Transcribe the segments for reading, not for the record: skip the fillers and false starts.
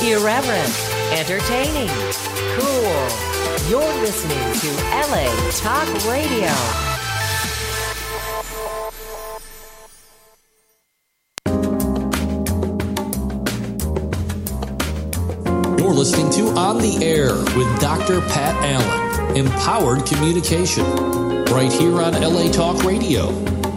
Irreverent, entertaining, cool. You're listening to LA Talk Radio. You're listening to On the Air with Dr. Pat Allen. Empowered communication. Right here on LA Talk Radio.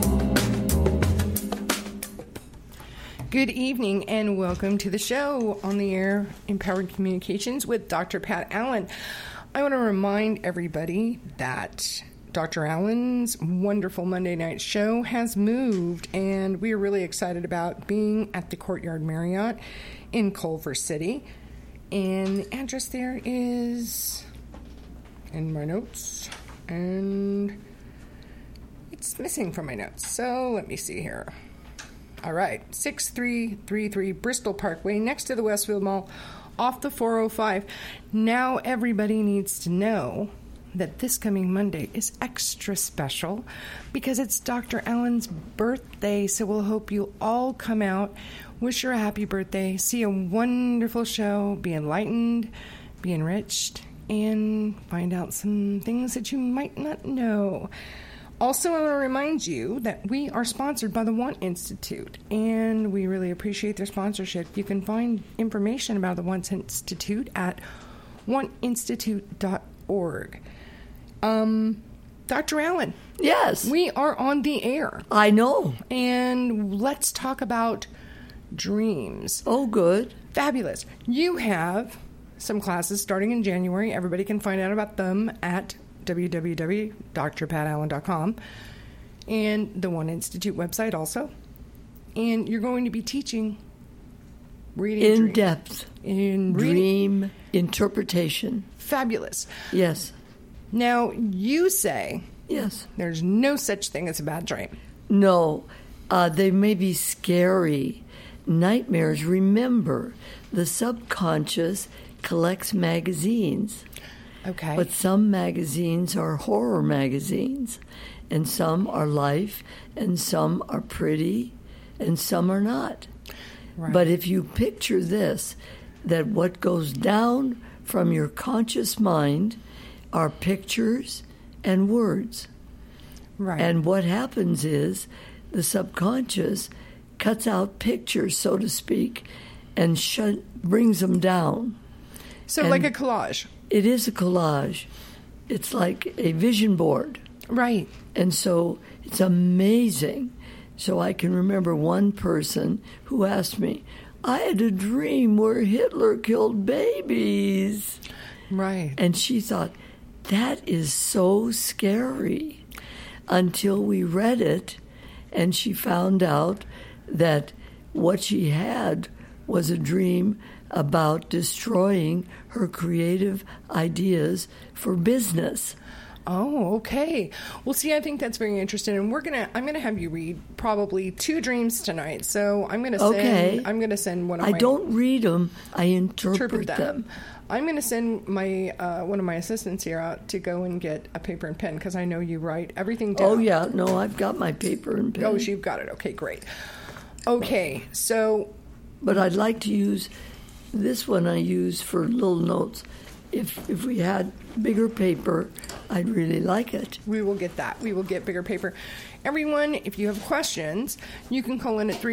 Good evening and welcome to the show On the Air, Empowered Communications with Dr. Pat Allen. I want to remind everybody that Dr. Allen's wonderful Monday night show has moved, and we are really excited about being at the Courtyard Marriott in Culver City. And the address there is in my notes, and it's missing from my notes. So let me see here. All right, 6333 Bristol Parkway, next to the Westfield Mall, off the 405. Now everybody needs to know that this coming Monday is extra special because it's Dr. Allen's birthday, so we'll hope you all come out, wish her a happy birthday, see a wonderful show, be enlightened, be enriched, and find out some things that you might not know. Also, I want to remind you that we are sponsored by the Want Institute, and we really appreciate their sponsorship. You can find information about the Want Institute at wantinstitute.org. Dr. Allen. Yes. We are on the air. I know. And let's talk about dreams. Oh, good. Fabulous. You have some classes starting in January. Everybody can find out about them at www.drpatallen.com and the One Institute website also. And you're going to be teaching reading in depth in dream interpretation. Fabulous. Yes. Now, you say yes, there's no such thing as a bad dream. No. They may be scary. Nightmares, remember, the subconscious collects magazines. Okay. But some magazines are horror magazines, and some are life, and some are pretty, and some are not. Right. But if you picture this, that what goes down from your conscious mind are pictures and words. Right. And what happens is the subconscious cuts out pictures, so to speak, and brings them down. So like a collage. It is a collage. It's like a vision board. Right. And so it's amazing. So I can remember one person who asked me, I had a dream where Hitler killed babies. Right. And she thought, that is so scary. Until we read it, and she found out that what she had was a dream about destroying her creative ideas for business. Oh, okay. Well, see, I think that's very interesting, and I'm gonna have you read probably 2 dreams tonight. So I'm gonna send one of my. I don't read them; I interpret them. I'm gonna send my one of my assistants here out to go and get a paper and pen because I know you write everything down. Oh yeah, no, I've got my paper and pen. Oh, you've got it. Okay, great. Okay, so. But I'd like to use. This one I use for little notes. If we had bigger paper, I'd really like it. We will get that. We will get bigger paper. Everyone, if you have questions, you can call in at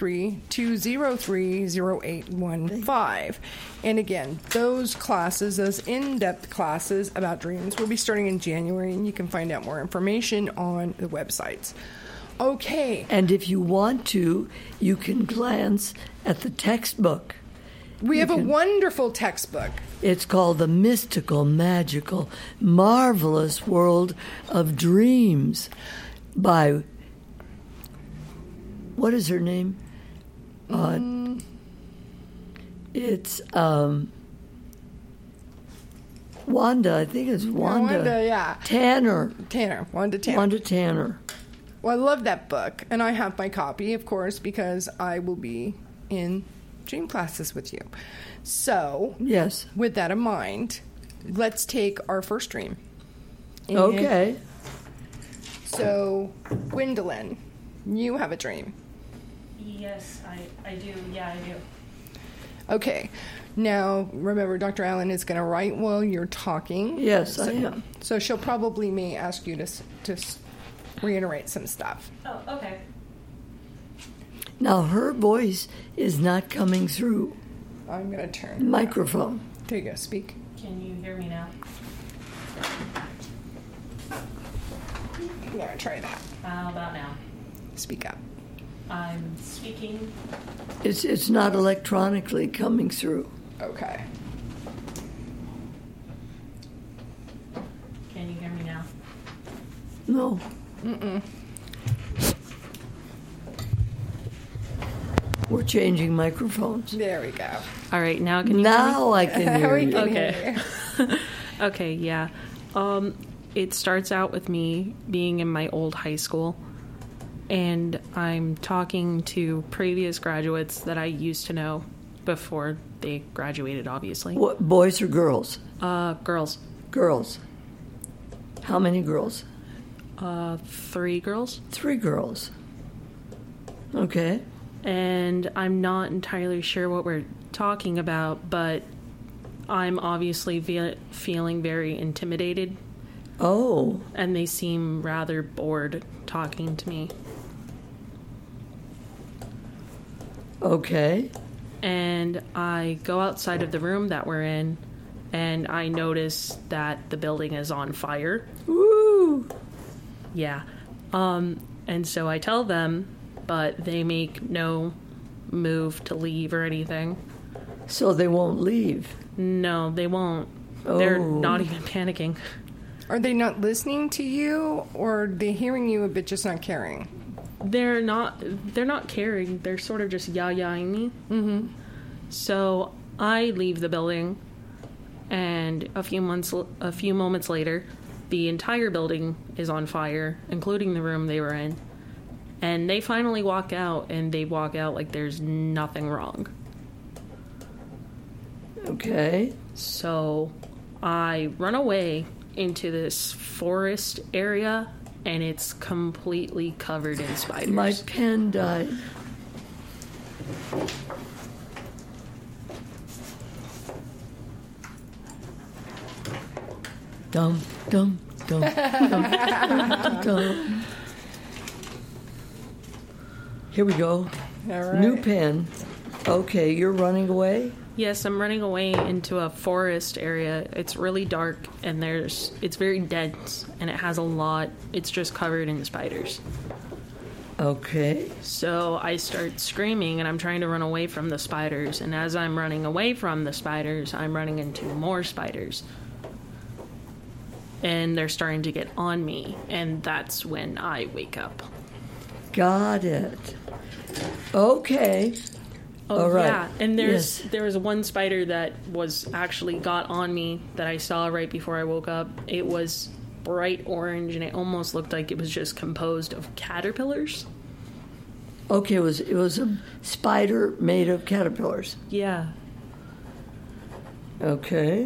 323-203-0815. And again, those classes, those in-depth classes about dreams will be starting in January, and you can find out more information on the websites. Okay. And if you want to, you can glance at the textbook. We have a wonderful textbook. It's called The Mystical, Magical, Marvelous World of Dreams by, what is her name? It's Wanda, I think it's Wanda. Wanda, yeah. Wanda Tanner. Well, I love that book, and I have my copy, of course, because I will be in dream classes with you. So, yes. With that in mind, let's take our first dream. And okay. So, Gwendolyn, you have a dream. Yes, I do. Yeah, I do. Okay. Now, remember, Dr. Allen is going to write while you're talking. Yes, I am. So she'll probably may ask you to reiterate some stuff. Oh, okay. Now, her voice is not coming through I'm going to turn the microphone. There you go. Speak. Can you hear me now? I'm going to try that. How about now? Speak up. I'm speaking. It's not electronically coming through. Okay. Can you hear me now? No. We're changing microphones. There we go. All right, now can you Now I can hear We you. can Okay. hear you. Okay, yeah. It starts out with me being in my old high school, and I'm talking to previous graduates that I used to know before they graduated, obviously. What, boys or girls? Girls. Girls. How many girls? 3 girls. 3 girls. Okay. And I'm not entirely sure what we're talking about, but I'm obviously feeling very intimidated, Oh, and they seem rather bored talking to me. okay. And I go outside of the room that we're in, and I notice that the building is on fire. Woo! Yeah. And so I tell them, but they make no move to leave or anything. So they won't leave. No, they won't. They're Oh. not even panicking. Are they not listening to you, or are they hearing you but just not caring? They're not caring. They're sort of just yah-yahing me. Mm-hmm. So I leave the building, and a few moments later, the entire building is on fire, including the room they were in. And they finally walk out, and they walk out like there's nothing wrong. Okay. So I run away into this forest area, and it's completely covered in spiders. My pen died. Dum, dum, dum, dum, dum, dum. Here we go. All right. New pen. Okay, you're running away? Yes, I'm running away into a forest area. It's really dark, and it's very dense, and it has it's just covered in spiders. Okay. So I start screaming, and I'm trying to run away from the spiders, and as I'm running away from the spiders, I'm running into more spiders. And they're starting to get on me, and that's when I wake up. Got it. Okay. Oh, All right. yeah, and there Yes. was one spider that got on me that I saw right before I woke up. It was bright orange, and it almost looked like it was just composed of caterpillars. Okay, it was a spider made of caterpillars. Yeah, Okay.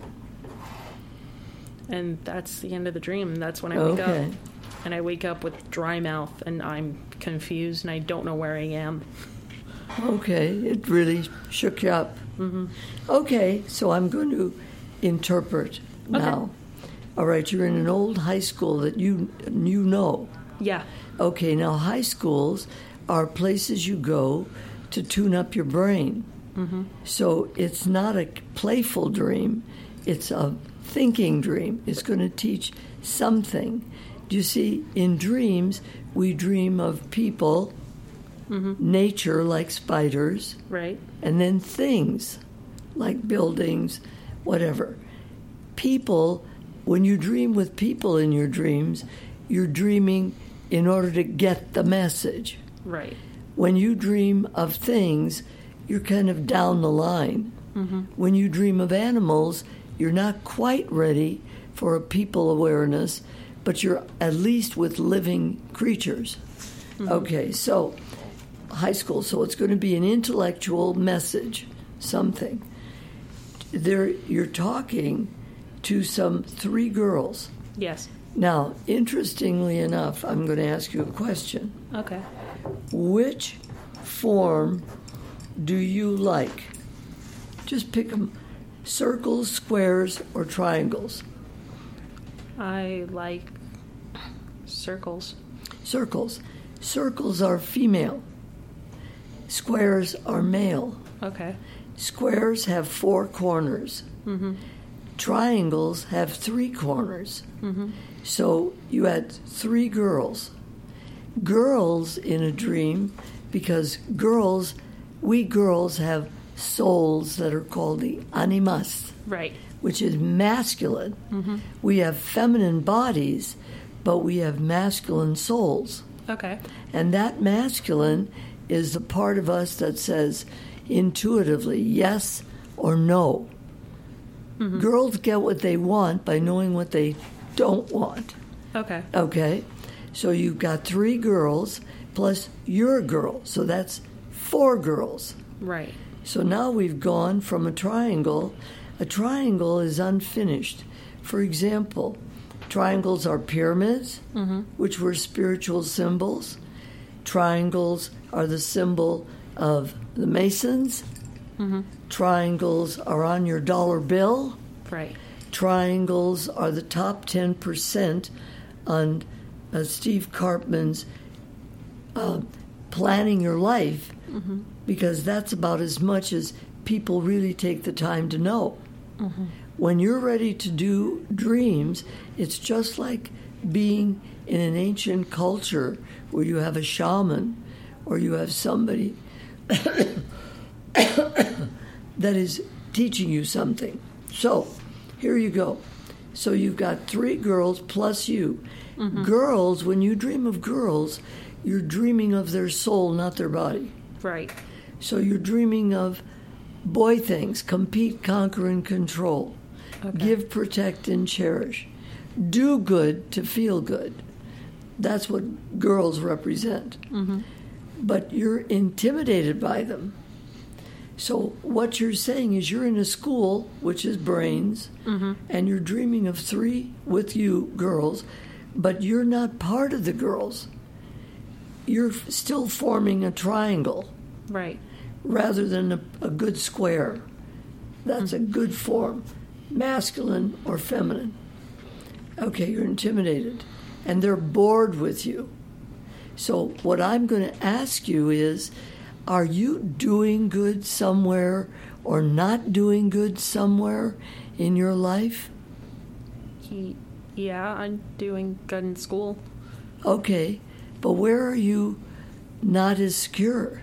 and that's the end of the dream. That's when I wake up. Okay. And I wake up with dry mouth, and I'm confused, and I don't know where I am. Okay, it really shook you up. Mm-hmm. Okay, so I'm going to interpret now. All right, you're in an old high school that you know. Yeah. Okay, now high schools are places you go to tune up your brain. Mm-hmm. So it's not a playful dream, it's a thinking dream. It's going to teach something. Do you see, in dreams, we dream of people, nature like spiders, Right. and then things like buildings, whatever. People, when you dream with people in your dreams, you're dreaming in order to get the message. Right. When you dream of things, you're kind of down the line. Mm-hmm. When you dream of animals, you're not quite ready for a people awareness, but you're at least with living creatures. Mm-hmm. Okay, so high school, so it's going to be an intellectual message, something. There, you're talking to some 3 girls. Yes. Now, interestingly enough, I'm going to ask you a question. Okay. Which form do you like? Just pick them. Circles, squares, or triangles. I like circles. Circles. Circles are female. Squares are male. Okay. Squares have 4 corners. Mm-hmm. Triangles have 3 corners. Mm-hmm. So you had 3 girls. Girls in a dream, because we girls have souls that are called the animas, Right. which is masculine. Mm-hmm. We have feminine bodies, but we have masculine souls. Okay. And that masculine is the part of us that says intuitively yes or no. Mm-hmm. Girls get what they want by knowing what they don't want. Okay. Okay? So you've got 3 girls plus your girl. So that's 4 girls. Right. So now we've gone from a triangle. A triangle is unfinished. For example, triangles are pyramids, which were spiritual symbols. Triangles are the symbol of the Masons. Triangles are on your dollar bill. Right. Triangles are the top 10% on Steve Karpman's Planning Your Life, because that's about as much as people really take the time to know. When you're ready to do dreams, it's just like being in an ancient culture where you have a shaman or you have somebody that is teaching you something. So, here you go. So you've got 3 girls plus you. Girls, when you dream of girls, you're dreaming of their soul, not their body. Right. So you're dreaming of boy things: compete, conquer, and control. Okay. Give, protect, and cherish. Do good to feel good. That's what girls represent. But you're intimidated by them. So what you're saying is you're in a school, which is brains, and you're dreaming of 3 with you girls, but you're not part of the girls. You're still forming a triangle Right. rather than a good square. That's a good form, masculine or feminine. Okay, you're intimidated, and they're bored with you. So what I'm going to ask you is, are you doing good somewhere or not doing good somewhere in your life? Yeah, I'm doing good in school. Okay, but where are you not as secure?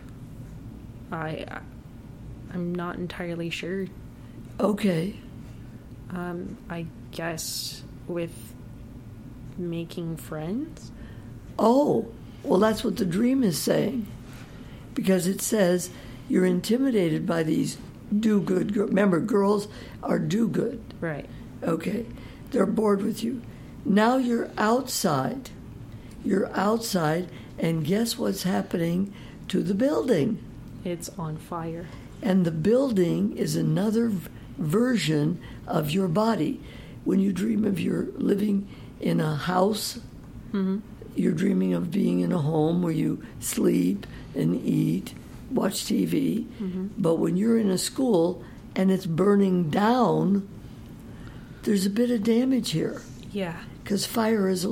I'm not entirely sure. Okay, I guess with making friends. oh, well, that's what the dream is saying. Because it says you're intimidated by these do-good girls. Remember, girls are do-good. Right. Okay, they're bored with you. Now you're outside. You're outside, and guess what's happening to the building? It's on fire. And the building is another version of your body. When you dream of you're living in a house, you're dreaming of being in a home where you sleep and eat, watch TV. But when you're in a school and it's burning down, there's a bit of damage here. Yeah. Because fire is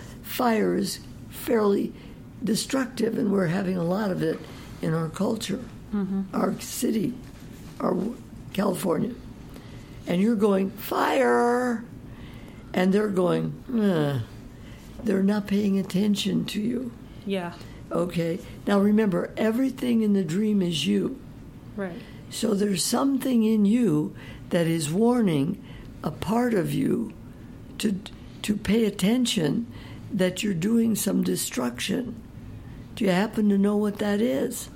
fairly destructive, and we're having a lot of it in our culture, our city, our California. And you're going, fire! And they're going, they're not paying attention to you. Yeah. Okay? Now remember, everything in the dream is you. Right. So there's something in you that is warning a part of you to pay attention that you're doing some destruction. Do you happen to know what that is?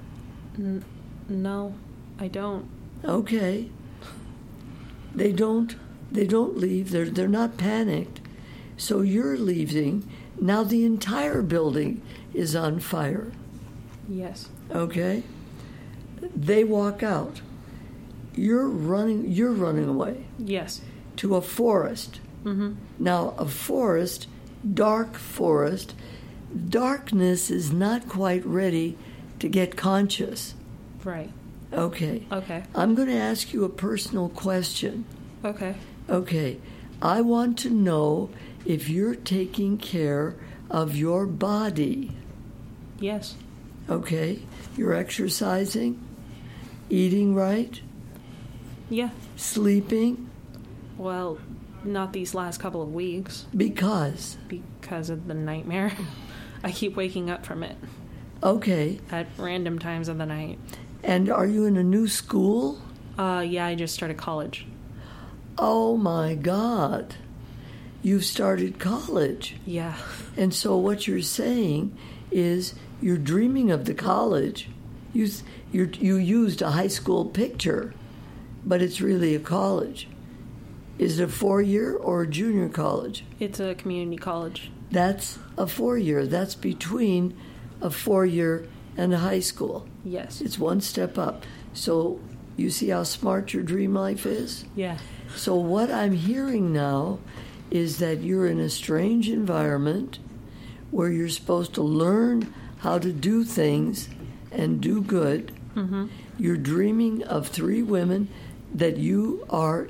No, I don't. Okay. They don't leave. They're not panicked. So you're leaving. Now the entire building is on fire. Yes. Okay? They walk out. You're running away Yes. to a forest. Now, a forest, dark forest, darkness is not quite ready to get conscious. Right. Okay. Okay. I'm going to ask you a personal question. Okay. Okay. I want to know if you're taking care of your body. Yes. Okay. You're exercising, eating right, Yeah. sleeping, Well, not these last couple of weeks because. because of the nightmare. I keep waking up from it Okay. at random times of the night. And are you in a new school? Yeah, I just started college. Oh my God. You've started college. Yeah. And so what you're saying is you're dreaming of the college. You used a high school picture, but it's really a college. Is it a 4-year or a junior college? It's a community college. That's a 4-year. That's between a 4-year and a high school. Yes. It's one step up. So you see how smart your dream life is? Yeah. So what I'm hearing now is that you're in a strange environment where you're supposed to learn how to do things and do good. Mm-hmm. You're dreaming of 3 women that you're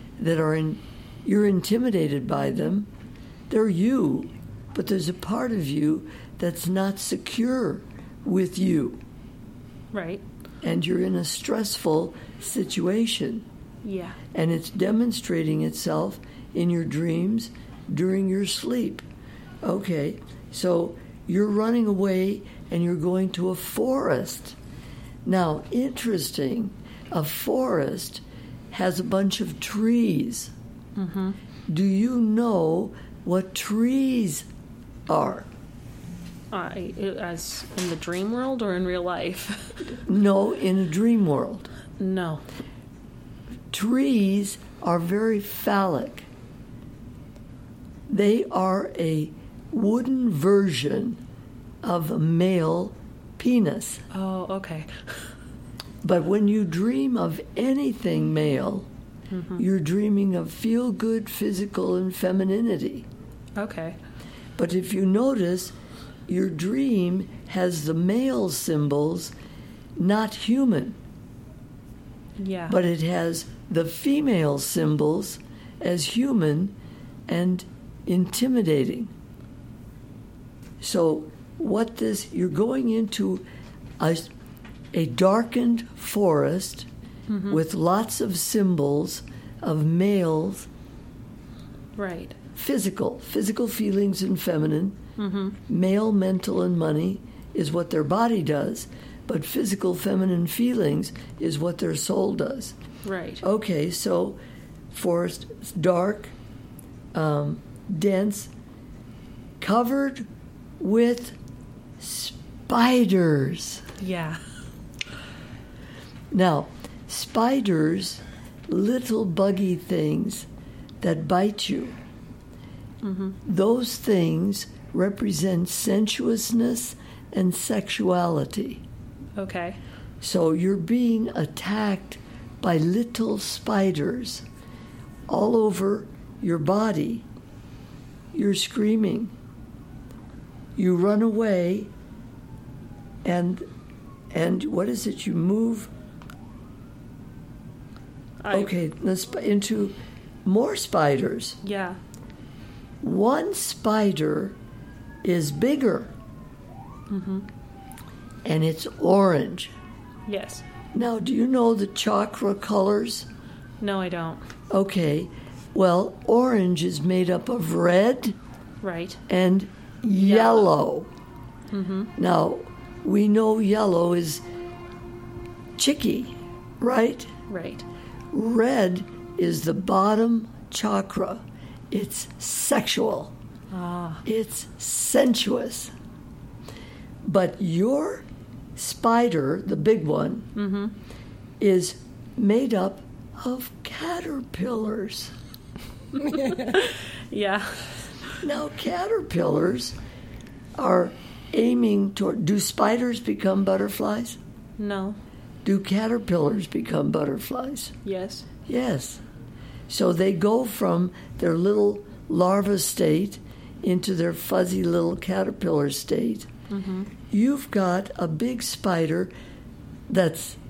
intimidated by them. They're you, but there's a part of you that's not secure with you. Right. And you're in a stressful situation. Yeah. And it's demonstrating itself in your dreams during your sleep. Okay, so you're running away and you're going to a forest. Now, interesting, a forest has a bunch of trees. Mm-hmm. Do you know what trees are? As in the dream world or in real life? No, in a dream world. No. Trees are very phallic. They are a wooden version of a male penis. Oh, okay. But when you dream of anything male, Mm-hmm. you're dreaming of feel-good physical and femininity. Okay. But if you notice, your dream has the male symbols, not human, Yeah. but it has the female symbols as human and intimidating. So you're going into a darkened forest with lots of symbols of males, Right. physical feelings and feminine. Mm-hmm. Male mental and money is what their body does, but physical feminine feelings is what their soul does. Right. Okay, so forest, dark, dense, covered with spiders. Yeah. Now, spiders, little buggy things that bite you, those things represent sensuousness and sexuality. Okay. So you're being attacked by little spiders all over your body. You're screaming. You run away, and what is it? You move. Okay, into more spiders. Yeah. One spider is bigger, and it's orange. Yes. Now, do you know the chakra colors? No, I don't. Okay, well, orange is made up of red Right. and yellow. Now, we know yellow is chicky, right? Right. Red is the bottom chakra. It's sexual. It's sensuous. But your spider, the big one, is made up of caterpillars. Yeah. Now, caterpillars are aiming toward... Do spiders become butterflies? No. Do caterpillars become butterflies? Yes. Yes. So they go from their little larva state into their fuzzy little caterpillar state. You've got a big spider that's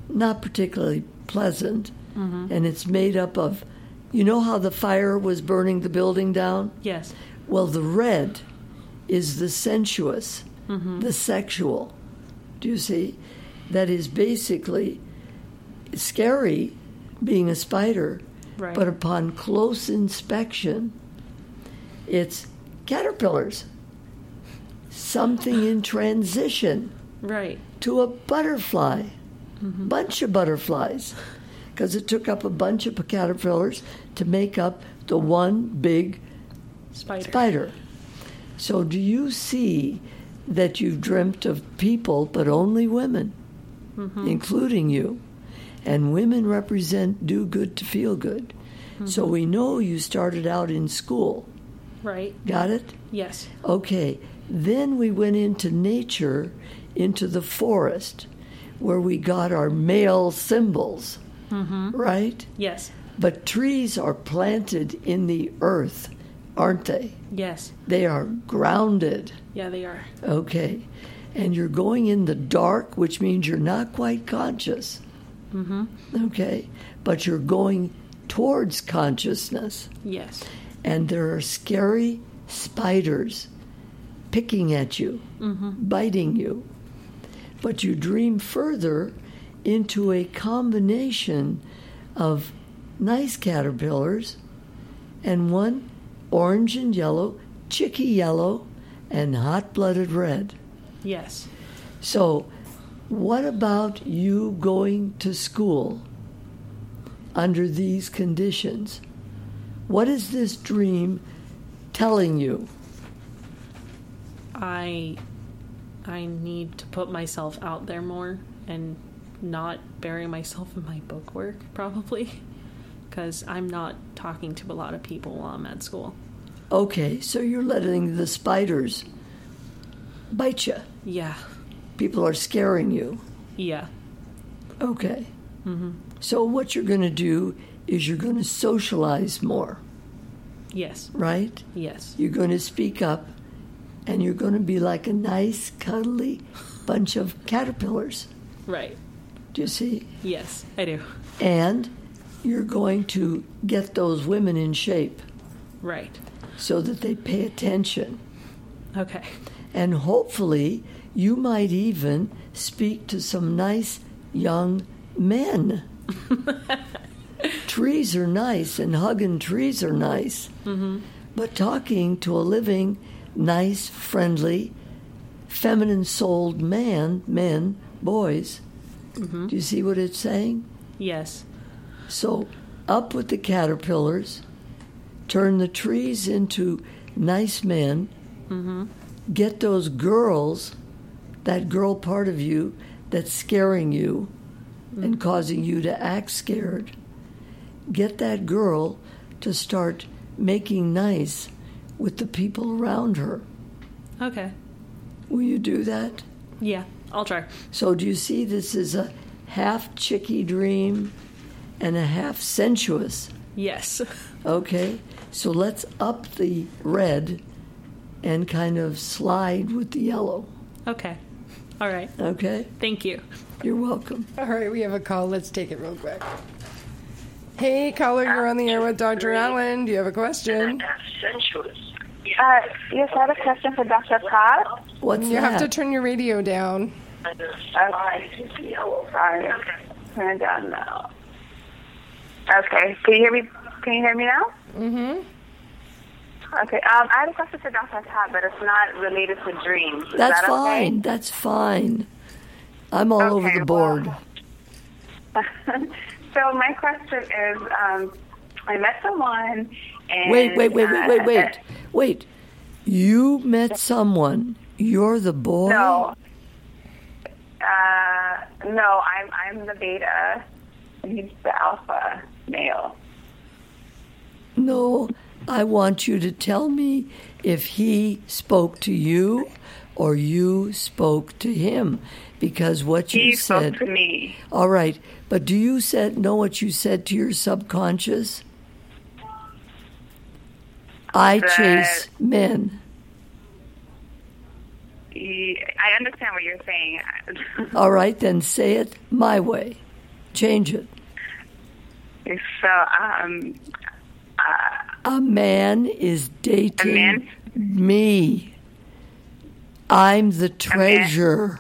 not particularly pleasant, and it's made up of, you know how the fire was burning the building down? Yes. Well, the red is the sensuous, the sexual. Do you see? That is basically scary, being a spider, Right. but upon close inspection, it's caterpillars. Something in transition Right. to a butterfly, bunch of butterflies, because it took up a bunch of caterpillars to make up the one big spider. So do you see that you've dreamt of people, but only women, including you? And women represent do good to feel good. So we know you started out in school. Right. Got it? Yes. Okay. Then we went into nature, into the forest, where we got our male symbols, right? Yes. But trees are planted in the earth, aren't they? Yes. They are grounded. Yeah, they are. Okay. And you're going in the dark, which means you're not quite conscious. Okay. But you're going towards consciousness. Yes. And there are scary spiders picking at you, biting you. But you dream further into a combination of nice caterpillars and one orange and yellow, chicky yellow, and hot-blooded red. Yes. So, what about you going to school under these conditions? What is this dream telling you? I need to put myself out there more and not bury myself in my bookwork, probably, because I'm not talking to a lot of people while I'm at school. Okay, so you're letting the spiders bite you. Yeah. People are scaring you. Yeah. Okay. So what you're going to do is you're going to socialize more, Yes. right? Yes. You're going to speak up, and you're going to be like a nice, cuddly bunch of caterpillars. Right. Do you see? Yes, I do. And you're going to get those women in shape Right. so that they pay attention. Okay. And hopefully, you might even speak to some nice young men. Trees are nice, and hugging trees are nice. But talking to a living, nice, friendly, feminine-souled men, boys, do you see what it's saying? Yes. So, up with the caterpillars, turn the trees into nice men, get those girls, that girl part of you that's scaring you and causing you to act scared, get that girl to start making nice with the people around her. Okay. Will you do that? Yeah, I'll try. So do you see this is a half chicky dream and a half sensuous? Yes. Okay, so let's up the red and kind of slide with the yellow. Okay. All right. Okay, Thank you. you're welcome. All right, we have a call. Let's take it real quick. Hey, caller, you're on the air with Dr. Allen. Do you have a question? Yes, I have a question for Dr. Pat. What's You that? have to turn your radio down. Okay. Sorry. Turn it down now. Okay. Can you hear me? Can you hear me now? Okay. I have a question for Dr. Pat, but it's not related to dreams. Is That's that fine. Okay? That's fine. I'm all over Okay, the board. So my question is, I met someone and... Wait. You met someone. You're the boy? No. No, I'm the beta, and he's the alpha male. No, I want you to tell me if he spoke to you or you spoke to him, because what you He said... spoke to me. All right, but do you know what you said to your subconscious? I chase men. I understand what you're saying. All right, then say it my way. Change it. So, a man is dating me. I'm the treasure.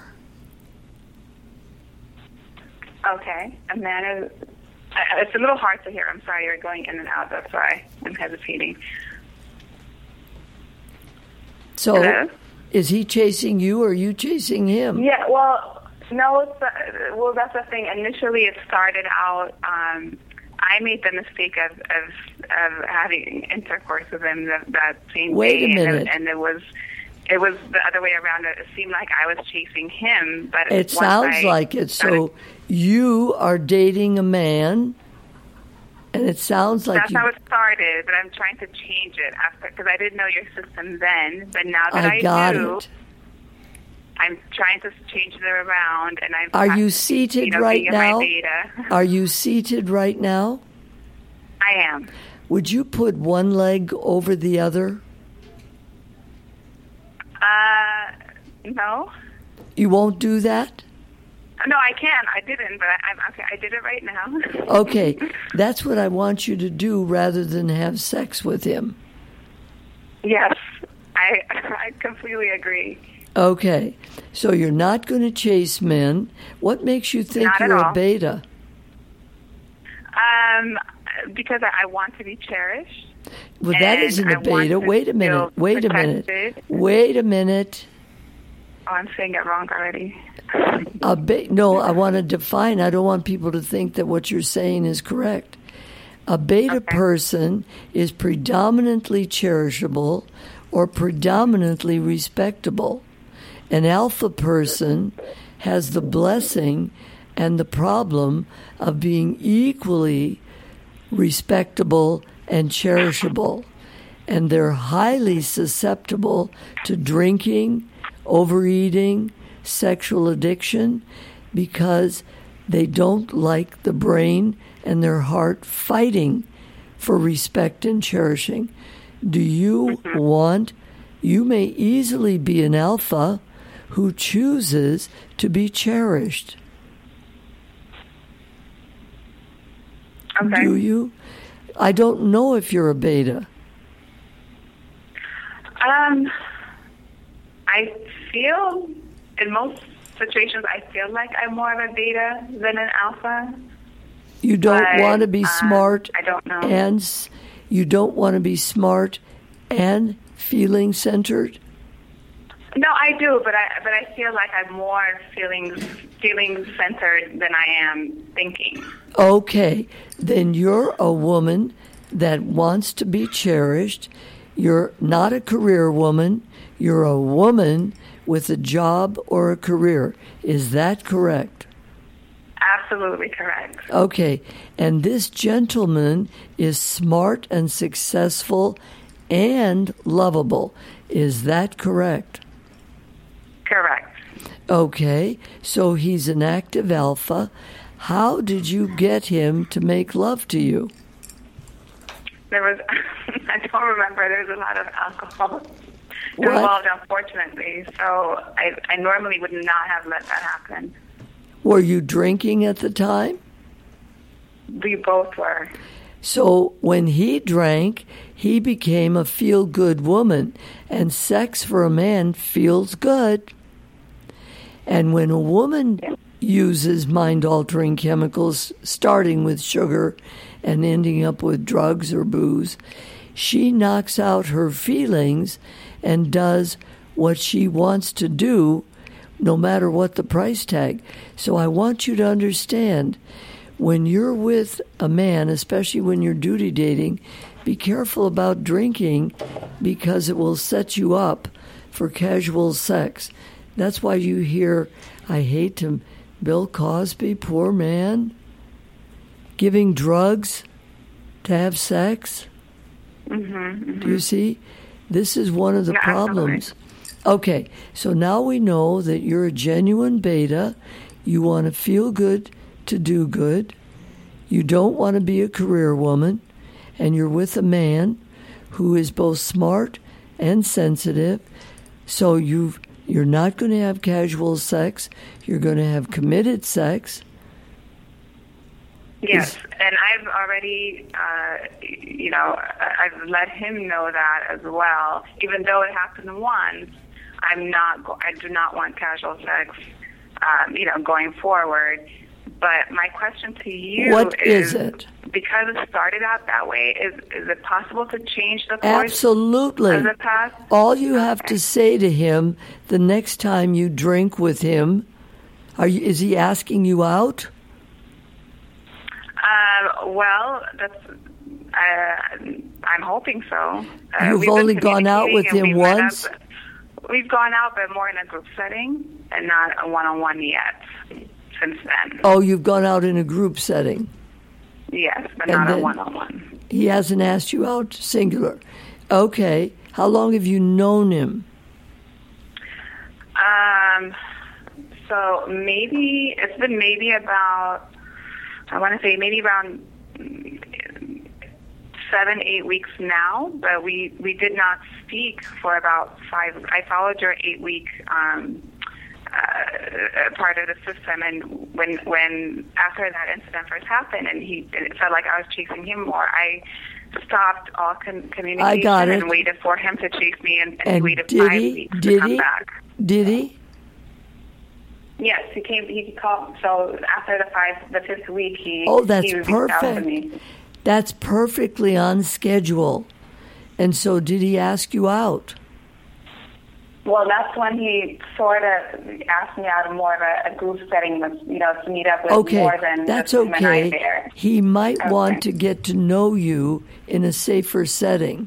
Okay. A man is... it's a little hard to hear. I'm sorry, you're going in and out. That's why I'm hesitating. So, hello? Is he chasing you or are you chasing him? Yeah, well, no, that's the thing. Initially, it started out... I made the mistake of having intercourse with him that same Wait day. a minute. And it was the other way around. It seemed like I was chasing him, but it sounds like it. So you are dating a man, and it sounds like that's how it started. But I'm trying to change it because I didn't know your system then. But now that I got do, it. I'm trying to change it around, and I'm. Are you seated right now? Are you seated right now? I am. Would you put one leg over the other? No. You won't do that? No, I can. I didn't, but I did it right now. Okay, that's what I want you to do rather than have sex with him. Yes, I completely agree. Okay, so you're not going to chase men. What makes you think you're a beta? Because I want to be cherished. Well, that isn't a beta. Wait a minute. Wait a minute. Wait a minute. Oh, I'm saying it wrong already. No, I want to define. I don't want people to think that what you're saying is correct. A beta person is predominantly cherishable or predominantly respectable. An alpha person has the blessing and the problem of being equally respectable and cherishable. And they're highly susceptible to drinking, overeating, sexual addiction, because they don't like the brain and their heart fighting for respect and cherishing. Do you want... You may easily be an alpha who chooses to be cherished. Okay. Do you? I don't know if you're a beta. I feel, in most situations, I feel like I'm more of a beta than an alpha. You don't want to be smart. I don't know. And you don't want to be smart and feeling centered. No, I do, but I feel like I'm more feeling centered than I am thinking. Okay, then you're a woman that wants to be cherished. You're not a career woman. You're a woman with a job or a career. Is that correct? Absolutely correct. Okay, and this gentleman is smart and successful and lovable. Is that correct? Correct. Okay, so he's an active alpha. How did you get him to make love to you? There was, I don't remember, there was a lot of alcohol involved, unfortunately. So I normally would not have let that happen. Were you drinking at the time? We both were. So when he drank, he became a feel-good woman, and sex for a man feels good. And when a woman uses mind-altering chemicals, starting with sugar and ending up with drugs or booze, she knocks out her feelings and does what she wants to do, no matter what the price tag. So I want you to understand, when you're with a man, especially when you're duty dating, be careful about drinking because it will set you up for casual sex. That's why you hear, I hate him, Bill Cosby, poor man, giving drugs to have sex. Do you see? This is one of the problems. Absolutely. Okay, so now we know that you're a genuine beta. You want to feel good to do good. You don't want to be a career woman. And you're with a man who is both smart and sensitive. So you're not going to have casual sex. You're going to have committed sex. Yes, and I've already, I've let him know that as well. Even though it happened once, I do not want casual sex, going forward. But my question to you is it? Because it started out that way, is it possible to change the course? Absolutely. Of the path? All you have to say to him the next time you drink with him, is he asking you out? Well, I'm hoping so. You've only gone out with him once? We've gone out, but more in a group setting and not a one-on-one yet since then. Oh, you've gone out in a group setting? Yes, but not a one-on-one. He hasn't asked you out, singular. Okay. How long have you known him? So it's been maybe about, I want to say maybe around 7-8 weeks now, but we did not speak for about 5. I followed your 8-week part of the system, and when after that incident first happened, and it felt like I was chasing him more, I stopped all communication and waited for him to chase me, and he waited 5 weeks to come back. Did he? Yes, he came. He called. So after the 5th week, he. Oh, that's he perfect. out to me. That's perfectly on schedule. And so, did he ask you out? Well, that's when he sort of asked me out in more of a group setting, to meet up with more than that's just him and I okay. there. He might want to get to know you in a safer setting.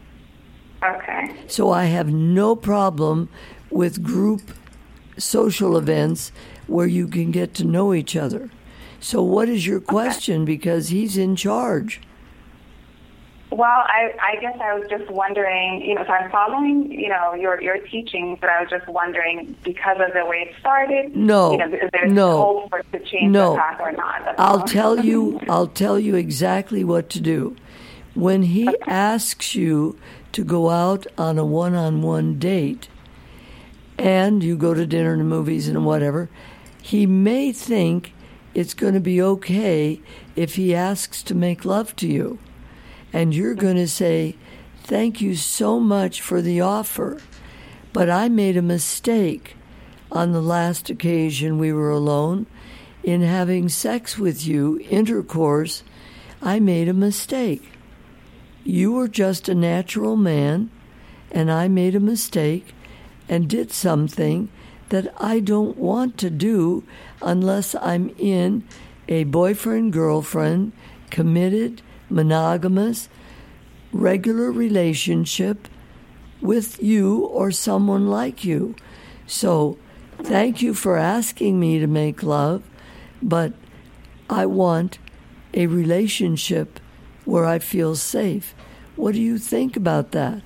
Okay. So I have no problem with group social events where you can get to know each other. So what is your question? Because he's in charge. Well, I guess I was just wondering, so I'm following, your teachings, but I was just wondering, because of the way it started, is there hope for it to change the path or not? I'll tell you exactly what to do. When he asks you to go out on a one-on-one date, and you go to dinner and movies and whatever, he may think it's going to be okay if he asks to make love to you. And you're going to say, thank you so much for the offer, but I made a mistake on the last occasion we were alone in having sex with you, intercourse. I made a mistake. You were just a natural man, and I made a mistake and did something that I don't want to do unless I'm in a boyfriend-girlfriend, committed, monogamous, regular relationship with you or someone like you. So thank you for asking me to make love, but I want a relationship where I feel safe. What do you think about that?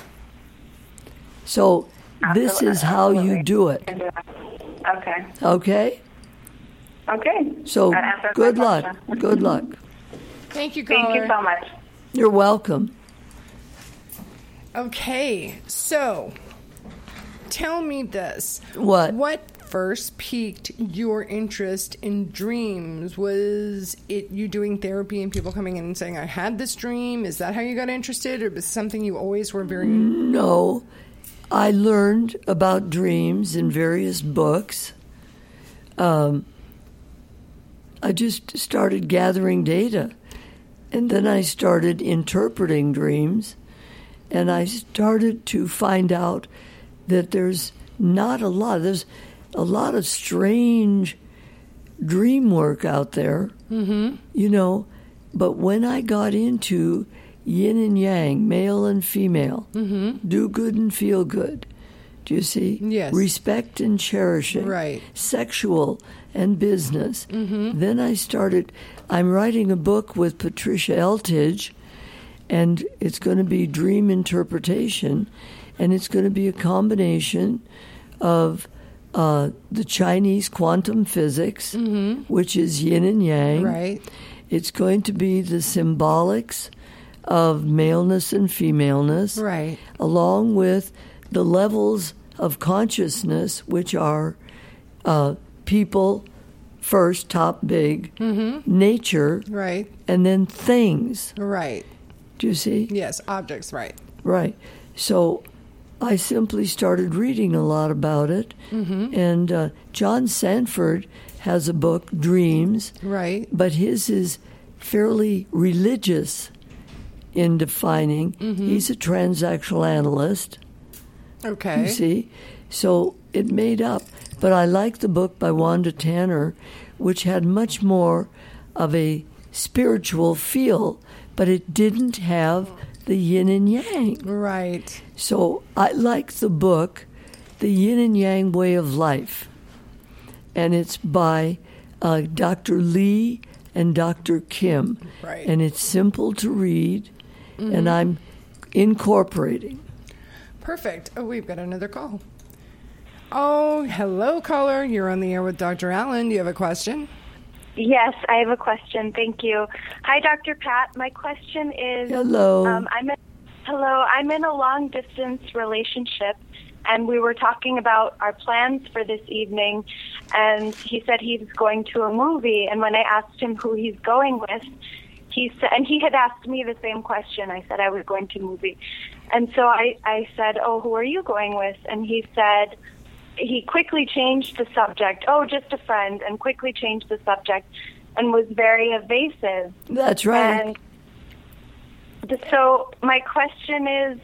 So this is how you do it. Okay. Okay? Okay. So good luck. Good luck. Thank you, caller. Thank you so much. You're welcome. Okay, so tell me this. What first piqued your interest in dreams? Was it you doing therapy and people coming in and saying, I had this dream? Is that how you got interested? Or was it something you always were very... No. I learned about dreams in various books. I just started gathering data. And then I started interpreting dreams. And I started to find out that there's a lot of strange dream work out there, but when I got into yin and yang, male and female, do good and feel good, do you see? Yes. Respect and cherishing, right. Sexual and business. Then I'm writing a book with Patricia Eltidge, and it's going to be dream interpretation, and it's going to be a combination of the Chinese quantum physics, which is yin and yang. Right. It's going to be the symbolics of maleness and femaleness, right, along with the levels of consciousness, which are people first, top big, nature, Right. and then things. Right. Do you see? Yes, objects, right. Right. So I simply started reading a lot about it. And John Sanford has a book, Dreams. Right. But his is fairly religious in defining. He's a transactional analyst. Okay. You see? So it made up. But I like the book by Wanda Tanner, which had much more of a spiritual feel, but it didn't have the yin and yang. Right. So I like the book, The Yin and Yang Way of Life. And it's by Dr. Lee and Dr. Kim. Right. And it's simple to read, and I'm incorporating. Perfect. Oh, we've got another call. Oh, hello, caller. You're on the air with Dr. Allen. Do you have a question? Yes, I have a question. Thank you. Hi, Dr. Pat. My question is... Hello. I'm in a long-distance relationship, and we were talking about our plans for this evening, and he said he's going to a movie, and when I asked him who he's going with, he said, and he had asked me the same question. I said I was going to a movie. And so I said, oh, who are you going with? And he said... He quickly changed the subject. Oh, just a friend, and quickly changed the subject, and was very evasive. That's right. And so my question is,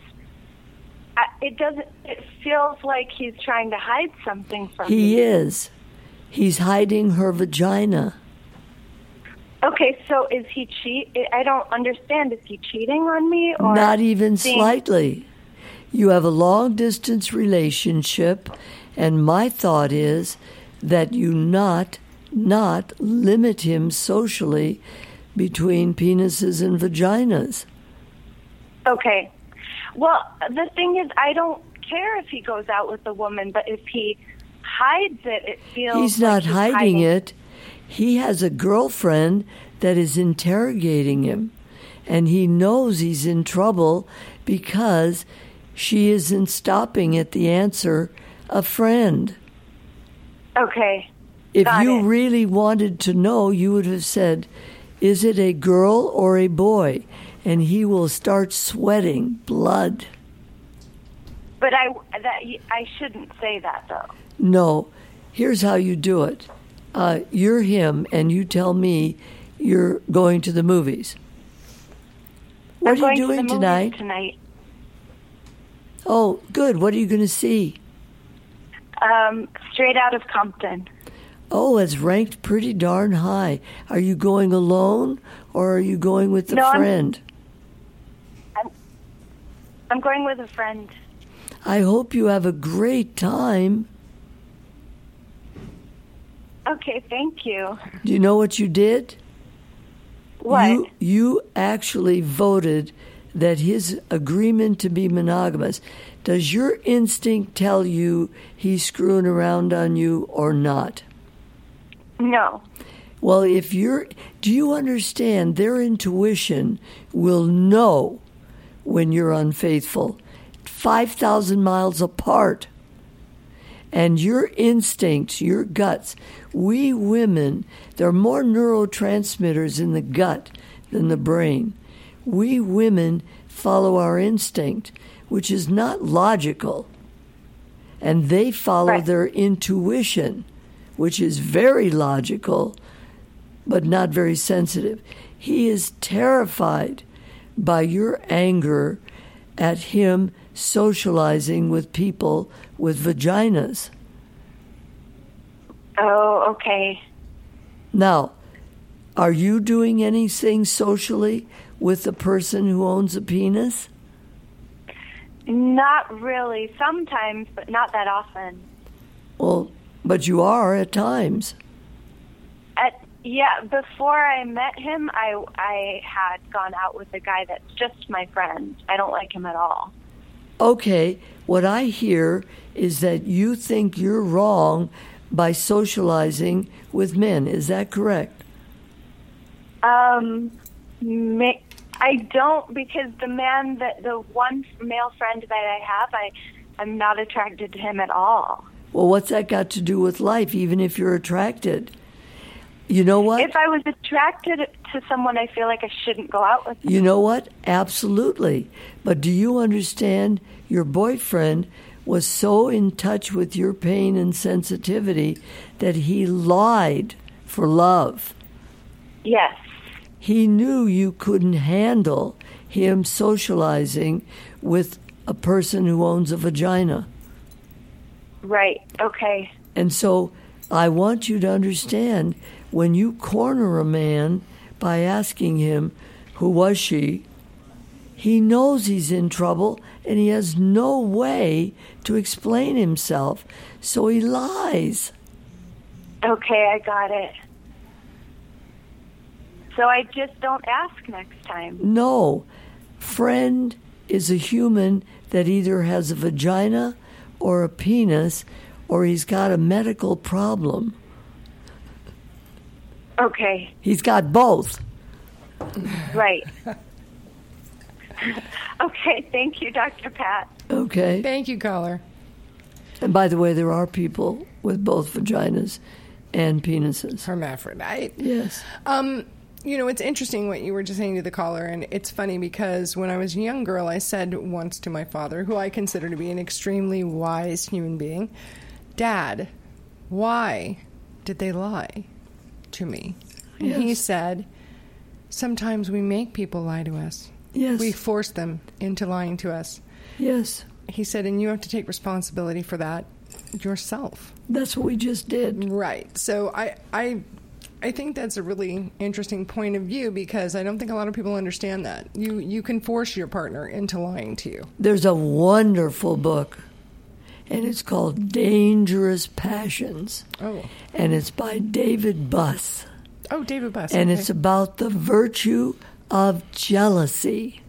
it feels like he's trying to hide something from me. He is. He's hiding her vagina. Okay, so is he I don't understand. Is he cheating on me? Or not even slightly. You have a long-distance relationship, and my thought is that you not limit him socially between penises and vaginas. Okay. Well, the thing is, I don't care if he goes out with a woman, but if he hides it, it feels he's like not hiding it. He has a girlfriend that is interrogating him, and he knows he's in trouble because she isn't stopping at the answer, a friend. Okay. If you really wanted to know, you would have said, is it a girl or a boy? And he will start sweating blood. But I shouldn't say that, though. No. Here's how you do it. You're him, and you tell me you're going to the movies. What are you doing tonight? Oh, good. What are you going to see? Straight Outta Compton. Oh, it's ranked pretty darn high. Are you going alone, or are you going with a friend? I'm going with a friend. I hope you have a great time. Okay, thank you. Do you know what you did? What? You actually voted that his agreement to be monogamous. Does your instinct tell you he's screwing around on you or not? No. Well, do you understand their intuition will know when you're unfaithful? 5,000 miles apart. And your instincts, your guts, we women, there are more neurotransmitters in the gut than the brain. We women follow our instinct, which is not logical. And they follow their intuition, which is very logical, but not very sensitive. He is terrified by your anger at him socializing with people with vaginas. Oh, okay. Now, are you doing anything socially with the person who owns a penis? Not really. Sometimes, but not that often. Well, but you are at times. Yeah, before I met him, I had gone out with a guy that's just my friend. I don't like him at all. Okay, what I hear is that you think you're wrong by socializing with men. Is that correct? I don't, because the one male friend that I have, I'm not attracted to him at all. Well, what's that got to do with life, even if you're attracted? You know what? If I was attracted to someone, I feel like I shouldn't go out with them. You know what? Absolutely. But do you understand your boyfriend was so in touch with your pain and sensitivity that he lied for love? Yes. He knew you couldn't handle him socializing with a person who owns a vagina. Right. Okay. And so I want you to understand, when you corner a man by asking him, who was she, he knows he's in trouble and he has no way to explain himself. So he lies. Okay, I got it. So I just don't ask next time. No. Friend is a human that either has a vagina or a penis, or he's got a medical problem. Okay. He's got both. Right. Okay, thank you, Dr. Pat. Okay. Thank you, caller. And by the way, there are people with both vaginas and penises. Hermaphrodite. Yes. You know, it's interesting what you were just saying to the caller, and it's funny because when I was a young girl, I said once to my father, who I consider to be an extremely wise human being, Dad, why did they lie to me? And Yes. he said, sometimes we make people lie to us. Yes. We force them into lying to us. Yes. He said, and you have to take responsibility for that yourself. That's what we just did. Right. So I think that's a really interesting point of view, because I don't think a lot of people understand that. You can force your partner into lying to you. There's a wonderful book, and it's called Dangerous Passions. Oh. And it's by David Buss. Oh, David Buss. And okay. it's about the virtue of jealousy.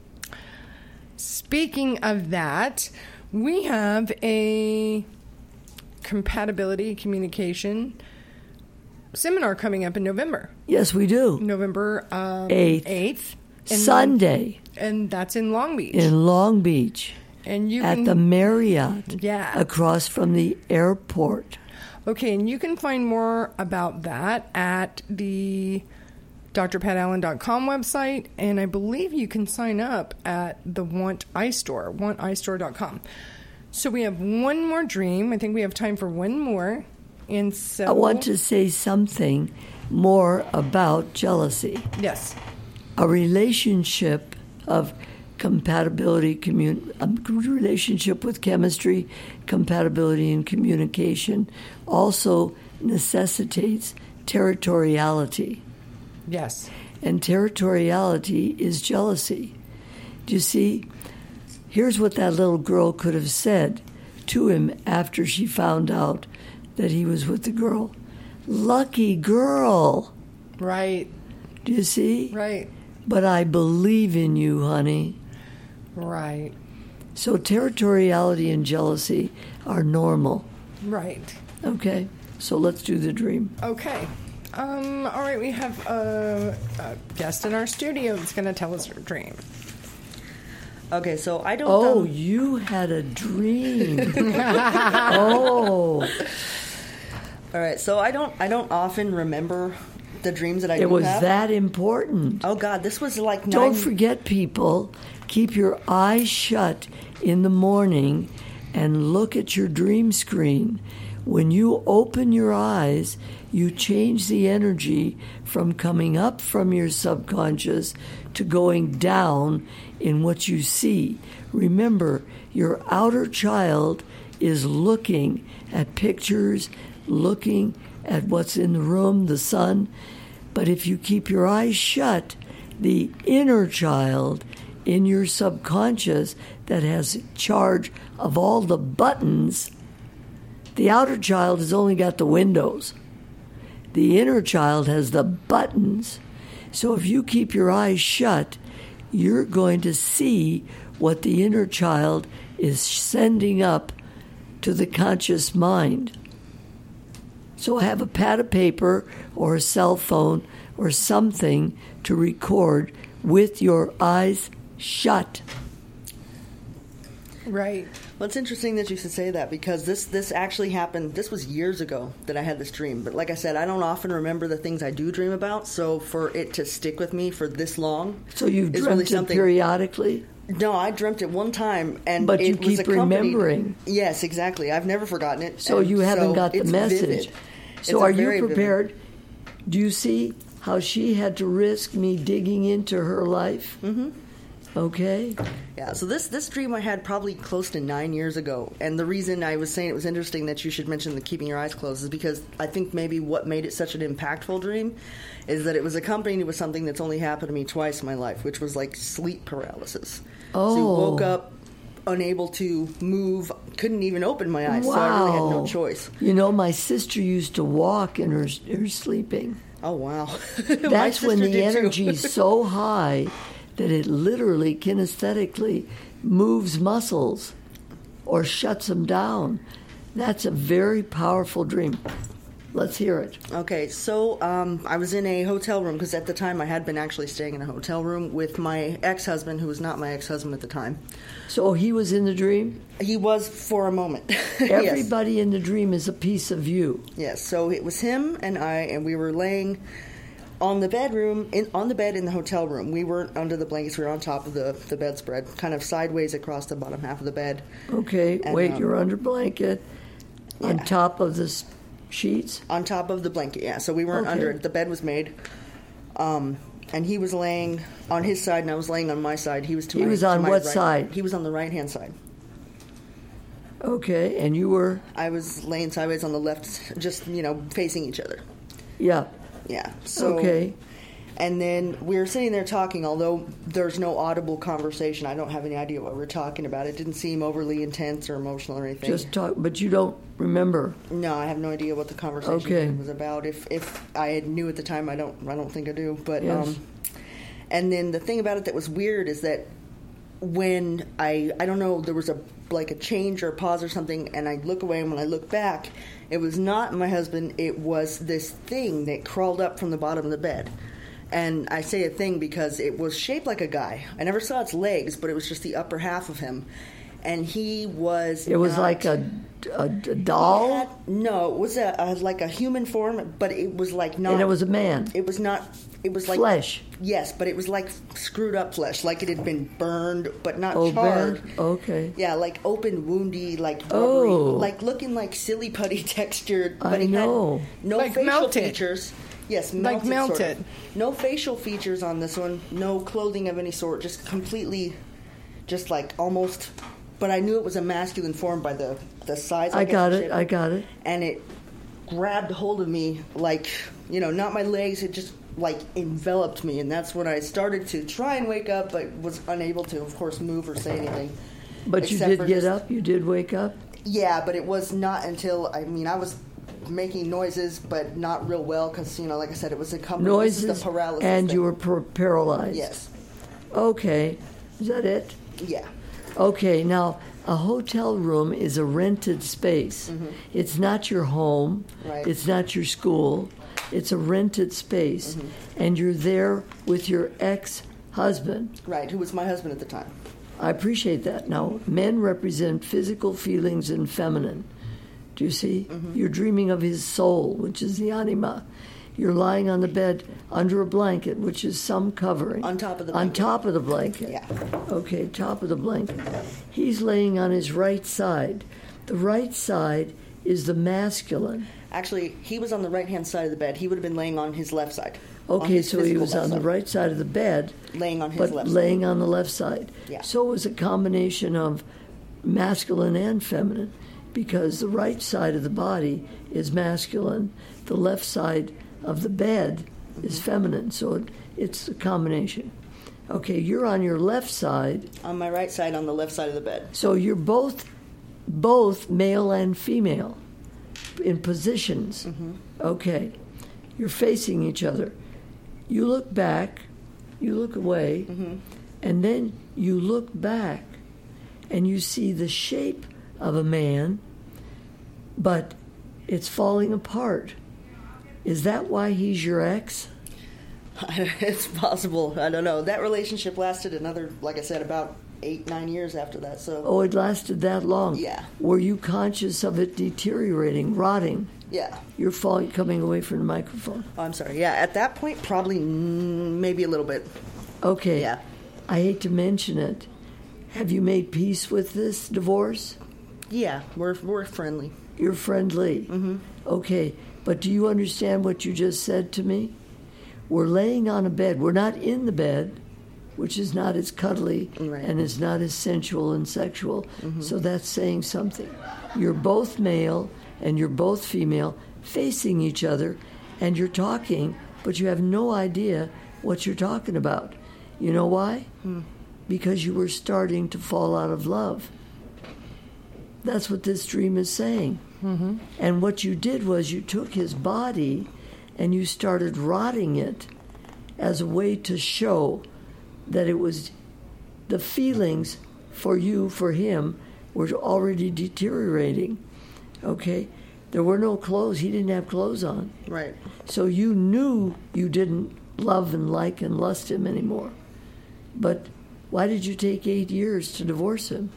Speaking of that, we have a compatibility communication seminar coming up in November. Yes, we do. November 8th. And Sunday. And that's in Long Beach. In Long Beach. And you at can, the Marriott. Yeah. Across from the airport. Okay, and you can find more about that at the drpatallen.com website, and I believe you can sign up at the Want iStore, wantiStore.com. So we have one more dream. I think we have time for one more. And so I want to say something more about jealousy. Yes. A relationship of compatibility, a relationship with chemistry, compatibility, and communication also necessitates territoriality. Yes. And territoriality is jealousy. Do you see? Here's what that little girl could have said to him after she found out that he was with the girl. Lucky girl. Right. Do you see? Right. But I believe in you, honey. Right. So territoriality and jealousy are normal. Right. Okay. So let's do the dream. Okay. All right, we have a guest in our studio that's going to tell us her dream. Okay, so I don't... Oh, you had a dream. Oh. All right, so I don't often remember the dreams that I do have. It was that important. Oh, God, this was like... Don't forget, people, keep your eyes shut in the morning and look at your dream screen. When you open your eyes, you change the energy from coming up from your subconscious to going down in what you see. Remember, your outer child is looking at pictures, looking at what's in the room, the sun. But if you keep your eyes shut, the inner child in your subconscious that has charge of all the buttons, the outer child has only got the windows. The inner child has the buttons. So if you keep your eyes shut, you're going to see what the inner child is sending up to the conscious mind. So have a pad of paper or a cell phone or something to record with your eyes shut. Right. Well, it's interesting that you should say that because this actually happened. This was years ago that I had this dream. But like I said, I don't often remember the things I do dream about. So for it to stick with me for this long, so you've dreamt it periodically. No, I dreamt it one time, and but you it was keep remembering. Yes, exactly. I've never forgotten it. So you haven't got the message. Vivid. So are you prepared? Vivid. Do you see how she had to risk me digging into her life? Mm-hmm. Okay. Yeah, so this dream I had probably close to 9 years ago. And the reason I was saying it was interesting that you should mention the keeping your eyes closed is because I think maybe what made it such an impactful dream is that it was accompanied with something that's only happened to me twice in my life, which was like sleep paralysis. Oh. So you woke up unable to move, couldn't even open my eyes, wow. so I really had no choice. You know, my sister used to walk in her sleeping. Oh, wow. That's when the energy is so high that it literally, kinesthetically, moves muscles or shuts them down. That's a very powerful dream. Let's hear it. Okay, so I was in a hotel room, because at the time I had been actually staying in a hotel room with my ex-husband, who was not my ex-husband at the time. So he was in the dream? He was for a moment. Everybody yes. in the dream is a piece of you. Yes, so it was him and I, and we were laying on the on the bed in the hotel room. We weren't under the blankets, we were on top of the bedspread, kind of sideways across the bottom half of the bed. Okay, and, wait, you're under blanket, on top of the sheets? On top of the blanket, yeah. So we weren't under it. The bed was made. And he was laying on his side, and I was laying on my side. He was to my He was on what side? He was on the right-hand side. Okay, and you were? I was laying sideways on the left, just, facing each other. Yeah. Yeah. So, okay. And then we were sitting there talking, although there's no audible conversation. I don't have any idea what we were talking about. It didn't seem overly intense or emotional or anything. Just talk, but you don't remember? No, I have no idea what the conversation was about. If I knew at the time, I don't think I do. But yes. And then the thing about it that was weird is that when I don't know, there was a change or a pause or something, and I look away, and when I look back, it was not my husband. It was this thing that crawled up from the bottom of the bed. And I say a thing because it was shaped like a guy. I never saw its legs, but it was just the upper half of him. And he was It was like a doll? No, it was like a human form, but it was like not... And it was a man? It was not... It was like... Flesh? Yes, but it was like screwed up flesh, like it had been burned, but not charred. Okay. Yeah, like open, woundy, like rubbery, like looking like silly putty textured. But I know. Had no like facial melted. Features. Yes, like melted. Sort of. No facial features on this one. No clothing of any sort. Just completely, just like almost. But I knew it was a masculine form by the size. I got it. And it grabbed hold of me like, not my legs. It just like enveloped me, and that's when I started to try and wake up, but was unable to, of course, move or say anything. But you did get up. You did wake up. Yeah, but it was not until I was making noises, but not real well, because like I said, it was accompanied noises, this is the paralysis and thing. You were paralyzed. Yes. Okay, is that it? Yeah. Okay, now a hotel room is a rented space. Mm-hmm. It's not your home. Right. It's not your school. It's a rented space, and you're there with your ex-husband. Right, who was my husband at the time. I appreciate that. Now, men represent physical feelings and feminine. Do you see? Mm-hmm. You're dreaming of his soul, which is the anima. You're lying on the bed under a blanket, which is some covering. On top of the blanket. On top of the blanket. Yeah. Okay, top of the blanket. He's laying on his right side. The right side is the masculine. Actually, he was on the right-hand side of the bed. He would have been laying on his left side. Okay, so he was on the right side of the bed. Laying on his but left side. laying on the left side. Yeah. So it was a combination of masculine and feminine, because the right side of the body is masculine. The left side of the bed is feminine, so it's a combination. Okay, you're on your left side. On my right side, on the left side of the bed. So you're both male and female in positions. Mm-hmm. Okay, you're facing each other. You look back, you look away, and then you look back, and you see the shape of a man, but it's falling apart. Is that why he's your ex? It's possible. I don't know. That relationship lasted another, like I said, about 8-9 years after that. So. Oh, it lasted that long? Yeah. Were you conscious of it deteriorating, rotting? Yeah. You're coming away from the microphone. Oh, I'm sorry. Yeah, at that point, probably maybe a little bit. Okay. Yeah. I hate to mention it. Have you made peace with this divorce? Yeah, we're friendly. You're friendly? Mm-hmm. Okay, but do you understand what you just said to me? We're laying on a bed. We're not in the bed, which is not as cuddly and is not as sensual and sexual. Mm-hmm. So that's saying something. You're both male and you're both female facing each other, and you're talking, but you have no idea what you're talking about. You know why? Because you were starting to fall out of love. That's what this dream is saying. Mm-hmm. And what you did was you took his body and you started rotting it as a way to show that it was the feelings for you, for him, were already deteriorating. Okay? There were no clothes. He didn't have clothes on. Right. So you knew you didn't love and like and lust him anymore. But why did you take 8 years to divorce him?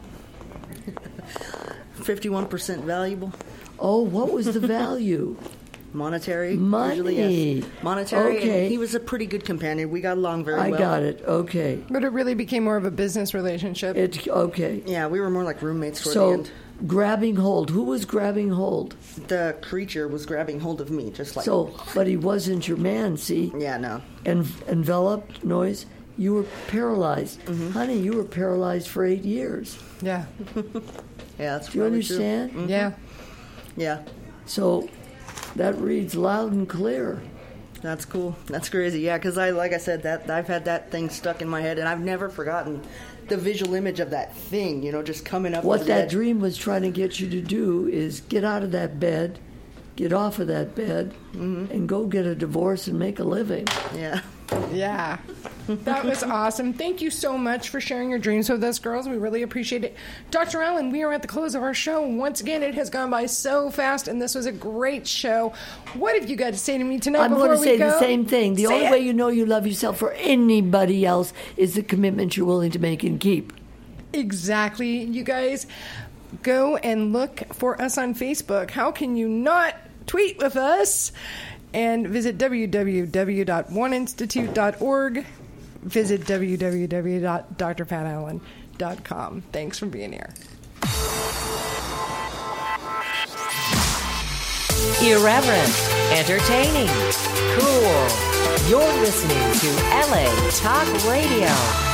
51% valuable. Oh, what was the value? Monetary. Money. Usually, yes. Monetary. Okay. And he was a pretty good companion. We got along very well. I got it. Okay. But it really became more of a business relationship. Okay. Yeah, we were more like roommates toward the So, end. grabbing hold. Who was grabbing hold? The creature was grabbing hold of me, just like... So, but he wasn't your man, see? Yeah, no. Enveloped, noise. You were paralyzed. Mm-hmm. Honey, you were paralyzed for 8 years. Yeah. Yeah, that's Do you understand? True. Mm-hmm. Yeah. Yeah. So, that reads loud and clear. That's cool. That's crazy. Yeah, because like I said, that I've had that thing stuck in my head, and I've never forgotten the visual image of that thing, just coming up. What that dream was trying to get you to do is get out of that bed, get off of that bed, and go get a divorce and make a living. Yeah. Yeah. That was awesome. Thank you so much for sharing your dreams with us, girls. We really appreciate it. Dr. Allen, we are at the close of our show. Once again, it has gone by so fast, and this was a great show. What have you got to say to me tonight I'm before we go? I'm going to say the same thing. The only it. way you know you love yourself or anybody else is the commitment you're willing to make and keep. Exactly. You guys, go and look for us on Facebook. How can you not tweet with us? And visit www.oneinstitute.org. Visit www.drpatallen.com. Thanks for being here. Irreverent, entertaining, cool. You're listening to LA Talk Radio.